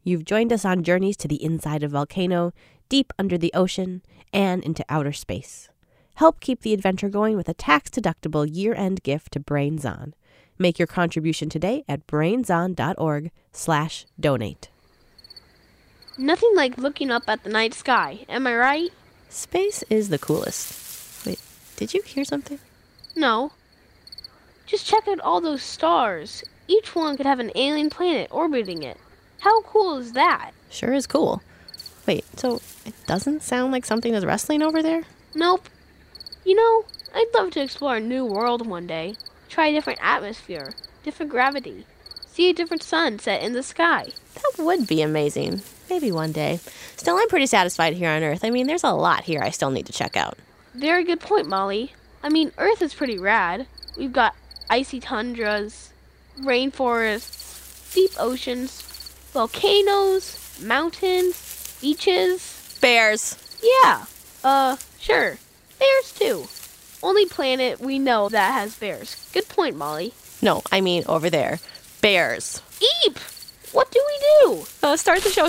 You've joined us on journeys to the inside of a volcano, deep under the ocean, and into outer space. Help keep the adventure going with a tax-deductible year-end gift to Brains On. Make your contribution today at brainson.org/donate. Nothing like looking up at the night sky, am I right? Space is the coolest. Wait, did you hear something? No. Just check out all those stars. Each one could have an alien planet orbiting it. How cool is that? Sure is cool. Wait, so it doesn't sound like something is wrestling over there? Nope. You know, I'd love to explore a new world one day. Try a different atmosphere, different gravity, see a different sun set in the sky. That would be amazing. Maybe one day. Still, I'm pretty satisfied here on Earth. I mean, there's a lot here I still need to check out. Very good point, Molly. I mean, Earth is pretty rad. We've got icy tundras, rainforests, deep oceans, volcanoes, mountains, beaches. Bears. Yeah, sure. Bears too. Only planet we know that has bears. Good point, Molly. No, I mean over there. Bears. Eep! What do we do? Start the show.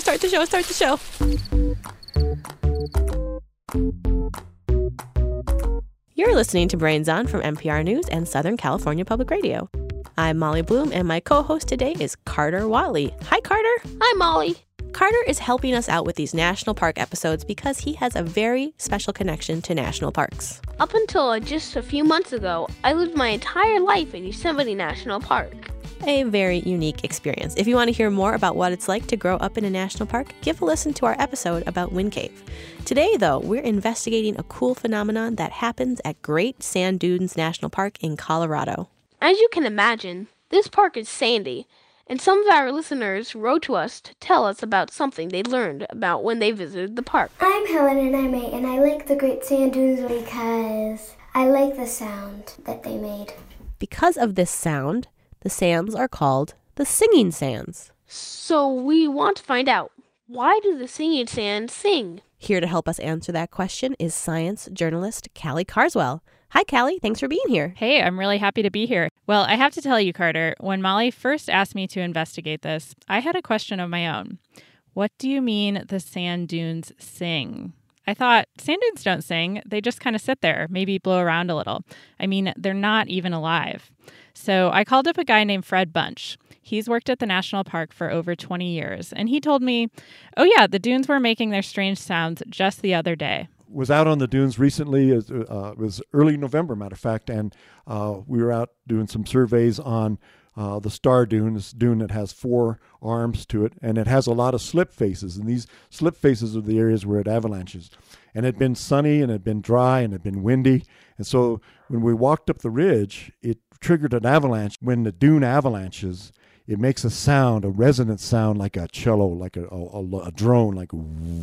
You're listening to Brains On from NPR News and Southern California Public Radio. I'm Molly Bloom, and my co-host today is Carter Whatley. Hi, Carter. Hi, Molly. Carter is helping us out with these national park episodes because he has a very special connection to national parks. Up until just a few months ago, I lived my entire life in Yosemite National Park. A very unique experience. If you want to hear more about what it's like to grow up in a national park, give a listen to our episode about Wind Cave. Today, though, we're investigating a cool phenomenon that happens at Great Sand Dunes National Park in Colorado. As you can imagine, this park is sandy, and some of our listeners wrote to us to tell us about something they learned about when they visited the park. I'm Helen and I'm 8, and I like the Great Sand Dunes because I like the sound that they made. Because of this sound, the sands are called the singing sands. So we want to find out, why do the singing sands sing? Here to help us answer that question is science journalist Callie Carswell. Hi, Callie. Thanks for being here. Hey, I'm really happy to be here. Well, I have to tell you, Carter, when Molly first asked me to investigate this, I had a question of my own. What do you mean the sand dunes sing? I thought, sand dunes don't sing. They just kind of sit there, maybe blow around a little. I mean, they're not even alive. So I called up a guy named Fred Bunch. He's worked at the national park for over 20 years, and he told me, oh yeah, the dunes were making their strange sounds just the other day. Was out on the dunes recently. It was early November, matter of fact, and we were out doing some surveys on the Star Dune, this dune that has 4 arms to it, and it has a lot of slip faces, and these slip faces are the areas where it avalanches. And it had been sunny, and it had been dry, and it had been windy, and so when we walked up the ridge, it triggered an avalanche. When the dune avalanches, it makes a sound, a resonant sound like a cello, like a drone, like...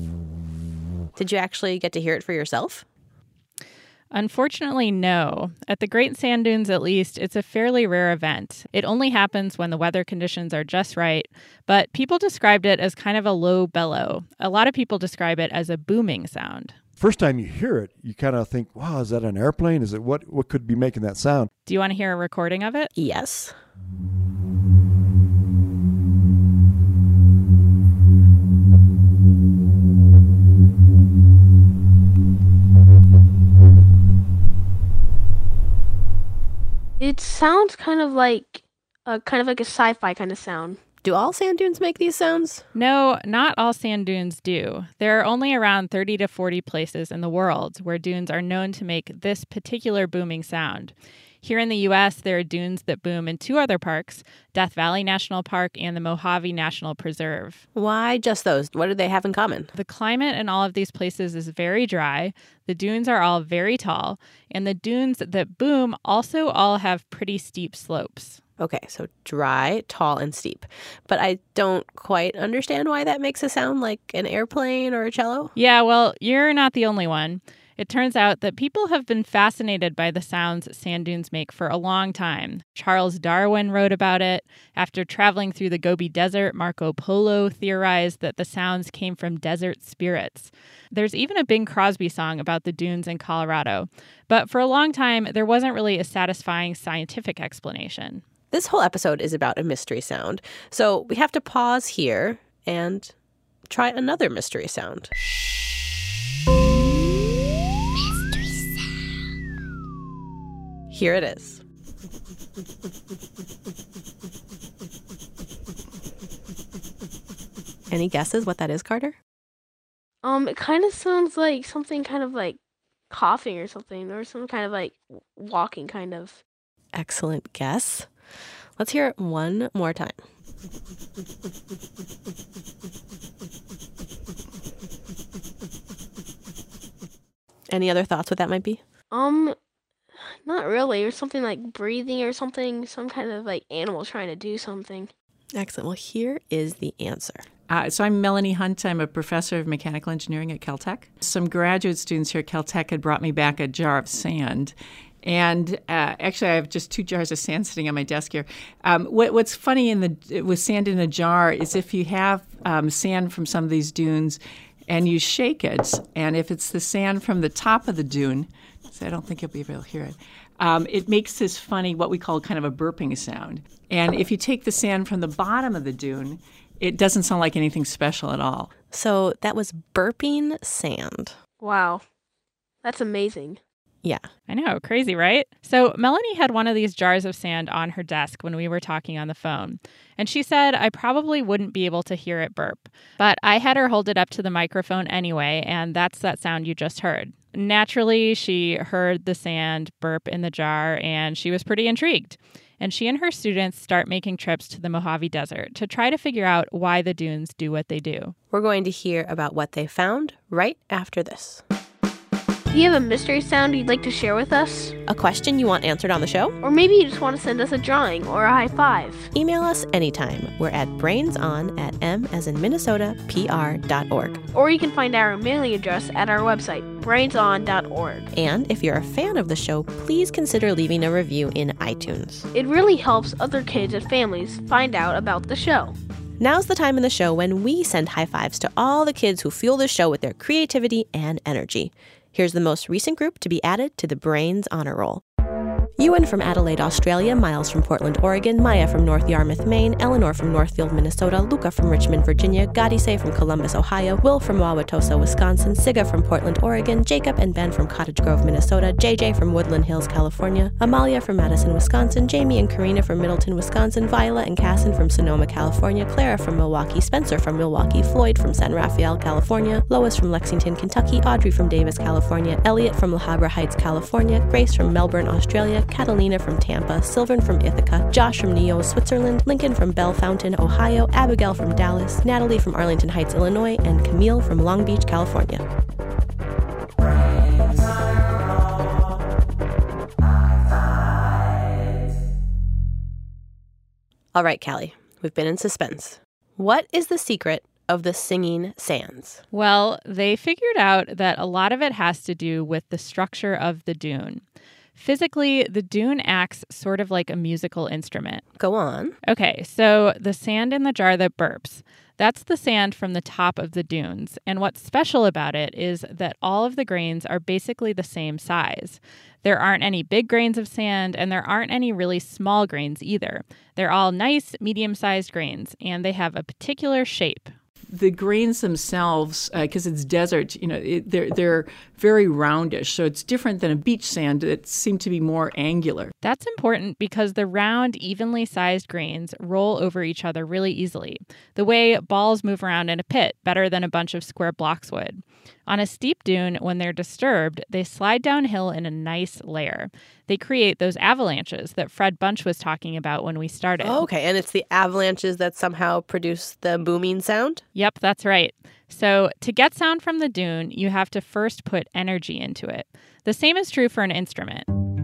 Did you actually get to hear it for yourself? Unfortunately, no. At the Great Sand Dunes, at least, it's a fairly rare event. It only happens when the weather conditions are just right, but people described it as kind of a low bellow. A lot of people describe it as a booming sound. First time you hear it, you kind of think, wow, is that an airplane? Is it what could be making that sound? Do you want to hear a recording of it? Yes. It sounds kind of like a sci-fi kind of sound. Do all sand dunes make these sounds? No, not all sand dunes do. There are only around 30 to 40 places in the world where dunes are known to make this particular booming sound. Here in the U.S., there are dunes that boom in 2 other parks, Death Valley National Park and the Mojave National Preserve. Why just those? What do they have in common? The climate in all of these places is very dry, the dunes are all very tall, and the dunes that boom also all have pretty steep slopes. Okay, so dry, tall, and steep. But I don't quite understand why that makes it sound like an airplane or a cello. Yeah, well, you're not the only one. It turns out that people have been fascinated by the sounds sand dunes make for a long time. Charles Darwin wrote about it. After traveling through the Gobi Desert, Marco Polo theorized that the sounds came from desert spirits. There's even a Bing Crosby song about the dunes in Colorado. But for a long time, there wasn't really a satisfying scientific explanation. This whole episode is about a mystery sound. So we have to pause here and try another mystery sound. Here it is. Any guesses what that is, Carter? It kind of sounds like something kind of like coughing or something, or some kind of like walking kind of. Excellent guess. Let's hear it one more time. Any other thoughts what that might be? Not really, or something like breathing or something, some kind of like animal trying to do something. Excellent. Well, here is the answer. So I'm Melanie Hunt. I'm a professor of mechanical engineering at Caltech. Some graduate students here at Caltech had brought me back a jar of sand. And actually, I have just 2 jars of sand sitting on my desk here. What's funny with sand in a jar is if you have sand from some of these dunes and you shake it, and if it's the sand from the top of the dune, so I don't think you'll be able to hear it, it makes this funny, what we call kind of a burping sound. And if you take the sand from the bottom of the dune, it doesn't sound like anything special at all. So that was burping sand. Wow. That's amazing. Yeah. I know, crazy, right? So Melanie had one of these jars of sand on her desk when we were talking on the phone. And she said I probably wouldn't be able to hear it burp. But I had her hold it up to the microphone anyway, and that's that sound you just heard. Naturally, she heard the sand burp in the jar, and she was pretty intrigued. And she and her students start making trips to the Mojave Desert to try to figure out why the dunes do what they do. We're going to hear about what they found right after this. Do you have a mystery sound you'd like to share with us? A question you want answered on the show? Or maybe you just want to send us a drawing or a high five. Email us anytime. We're at brainson@m-as-in-Minnesota-pr.org. Or you can find our mailing address at our website, brainson.org. And if you're a fan of the show, please consider leaving a review in iTunes. It really helps other kids and families find out about the show. Now's the time in the show when we send high fives to all the kids who fuel the show with their creativity and energy. Here's the most recent group to be added to the Brains Honor Roll. Ewan from Adelaide, Australia, Miles from Portland, Oregon, Maya from North Yarmouth, Maine, Eleanor from Northfield, Minnesota, Luca from Richmond, Virginia, Gadise from Columbus, Ohio, Will from Wauwatosa, Wisconsin, Siga from Portland, Oregon, Jacob and Ben from Cottage Grove, Minnesota, JJ from Woodland Hills, California, Amalia from Madison, Wisconsin, Jamie and Karina from Middleton, Wisconsin, Viola and Casson from Sonoma, California, Clara from Milwaukee, Spencer from Milwaukee, Floyd from San Rafael, California, Lois from Lexington, Kentucky, Audrey from Davis, California, Elliot from La Habra Heights, California, Grace from Melbourne, Australia, Catalina from Tampa, Sylvan from Ithaca, Josh from Neo, Switzerland, Lincoln from Bell Fountain, Ohio, Abigail from Dallas, Natalie from Arlington Heights, Illinois, and Camille from Long Beach, California. All right, Callie, we've been in suspense. What is the secret of the singing sands? Well, they figured out that a lot of it has to do with the structure of the dune. Physically, the dune acts sort of like a musical instrument. Go on. Okay, so the sand in the jar that burps, that's the sand from the top of the dunes. And what's special about it is that all of the grains are basically the same size. There aren't any big grains of sand, and there aren't any really small grains either. They're all nice, medium-sized grains, and they have a particular shape. The grains themselves, because it's desert, they're very roundish. So it's different than a beach sand that seem to be more angular. That's important because the round, evenly sized grains roll over each other really easily, the way balls move around in a pit better than a bunch of square blocks would. On a steep dune, when they're disturbed, they slide downhill in a nice layer. They create those avalanches that Fred Bunch was talking about when we started. Oh, okay, and it's the avalanches that somehow produce the booming sound? Yep, that's right. So to get sound from the dune, you have to first put energy into it. The same is true for an instrument.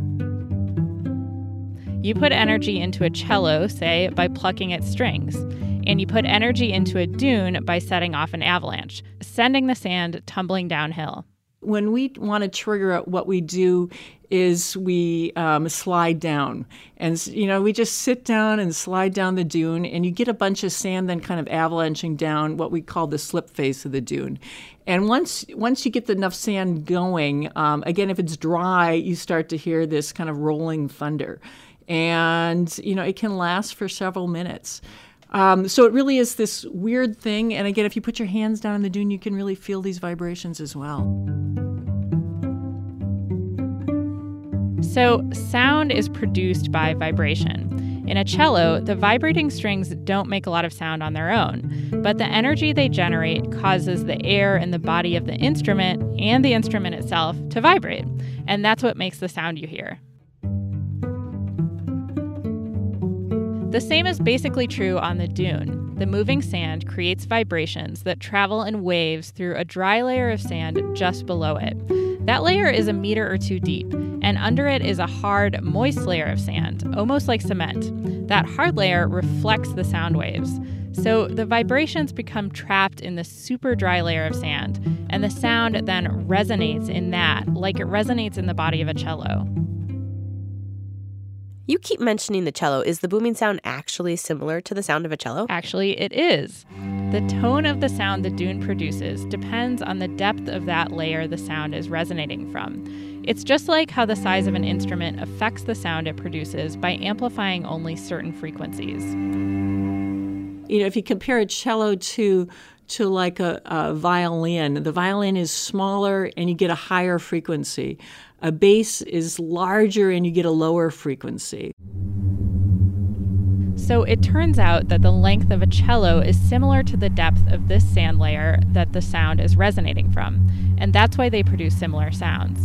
You put energy into a cello, say, by plucking its strings. And you put energy into a dune by setting off an avalanche, sending the sand tumbling downhill. When we want to trigger it, what we do is we slide down. And, we just sit down and slide down the dune, and you get a bunch of sand then kind of avalanching down what we call the slip face of the dune. And once you get enough sand going, again, if it's dry, you start to hear this kind of rolling thunder. And, it can last for several minutes. So it really is this weird thing. And again, if you put your hands down on the dune, you can really feel these vibrations as well. So sound is produced by vibration. In a cello, the vibrating strings don't make a lot of sound on their own, but the energy they generate causes the air in the body of the instrument and the instrument itself to vibrate. And that's what makes the sound you hear. The same is basically true on the dune. The moving sand creates vibrations that travel in waves through a dry layer of sand just below it. That layer is a meter or two deep, and under it is a hard, moist layer of sand, almost like cement. That hard layer reflects the sound waves. So the vibrations become trapped in the super dry layer of sand, and the sound then resonates in that, like it resonates in the body of a cello. You keep mentioning the cello. Is the booming sound actually similar to the sound of a cello? Actually, it is. The tone of the sound the dune produces depends on the depth of that layer the sound is resonating from. It's just like how the size of an instrument affects the sound it produces by amplifying only certain frequencies. You know, if you compare a cello to like a violin, the violin is smaller and you get a higher frequency. A bass is larger and you get a lower frequency. So it turns out that the length of a cello is similar to the depth of this sand layer that the sound is resonating from, and that's why they produce similar sounds.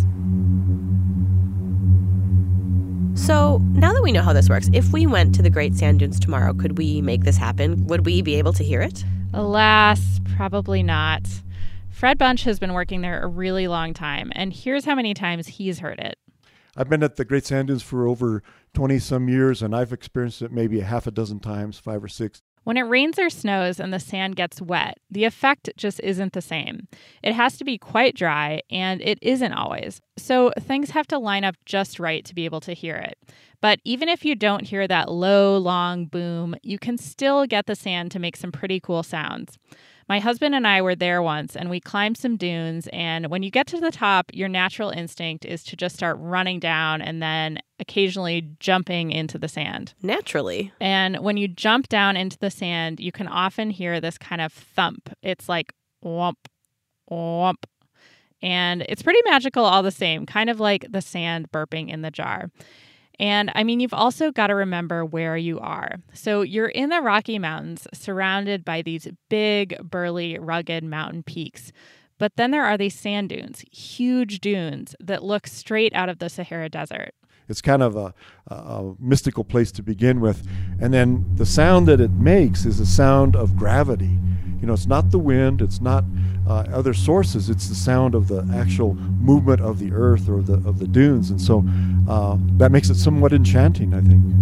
So now that we know how this works, if we went to the Great Sand Dunes tomorrow, could we make this happen? Would we be able to hear it? Alas, probably not. Fred Bunch has been working there a really long time, and here's how many times he's heard it. I've been at the Great Sand Dunes for over 20-some years, and I've experienced it maybe a half a dozen times, 5 or 6. When it rains or snows and the sand gets wet, the effect just isn't the same. It has to be quite dry, and it isn't always. So things have to line up just right to be able to hear it. But even if you don't hear that low, long boom, you can still get the sand to make some pretty cool sounds. My husband and I were there once, and we climbed some dunes, and when you get to the top, your natural instinct is to just start running down and then occasionally jumping into the sand. Naturally. And when you jump down into the sand, you can often hear this kind of thump. It's like whomp, whomp. And it's pretty magical all the same, kind of like the sand burping in the jar. And I mean, you've also got to remember where you are. So you're in the Rocky Mountains, surrounded by these big, burly, rugged mountain peaks. But then there are these sand dunes, huge dunes that look straight out of the Sahara Desert. It's kind of a mystical place to begin with. And then the sound that it makes is a sound of gravity. You know, it's not the wind, it's not other sources, it's the sound of the actual movement of the earth or of the dunes. And so that makes it somewhat enchanting, I think.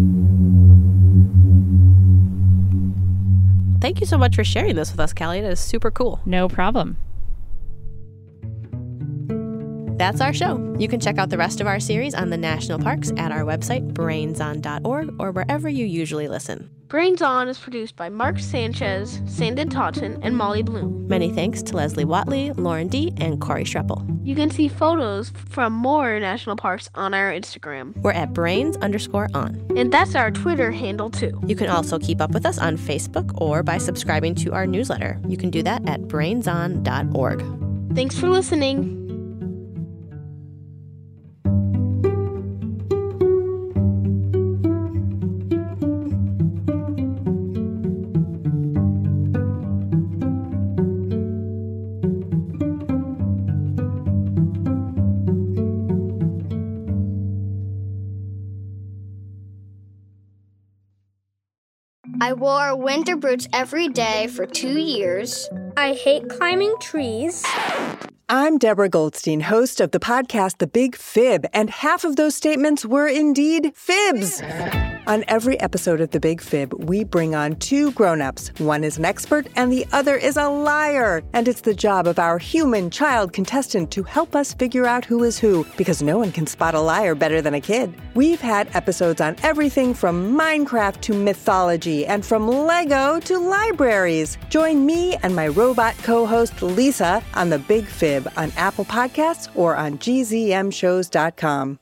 Thank you so much for sharing this with us, Callie. It is super cool. No problem. That's our show. You can check out the rest of our series on the national parks at our website, brainson.org, or wherever you usually listen. Brains On is produced by Mark Sanchez, Sandon Totten, and Molly Bloom. Many thanks to Leslie Watley, Lauren D., and Corey Schreppel. You can see photos from more national parks on our Instagram. We're at brains_on. And that's our Twitter handle, too. You can also keep up with us on Facebook or by subscribing to our newsletter. You can do that at brainson.org. Thanks for listening. I wore winter boots every day for 2 years. I hate climbing trees. I'm Deborah Goldstein, host of the podcast The Big Fib, and half of those statements were indeed fibs. On every episode of The Big Fib, we bring on 2 grown-ups. One is an expert and the other is a liar. And it's the job of our human child contestant to help us figure out who is who, because no one can spot a liar better than a kid. We've had episodes on everything from Minecraft to mythology and from Lego to libraries. Join me and my robot co-host Lisa on The Big Fib on Apple Podcasts or on gzmshows.com.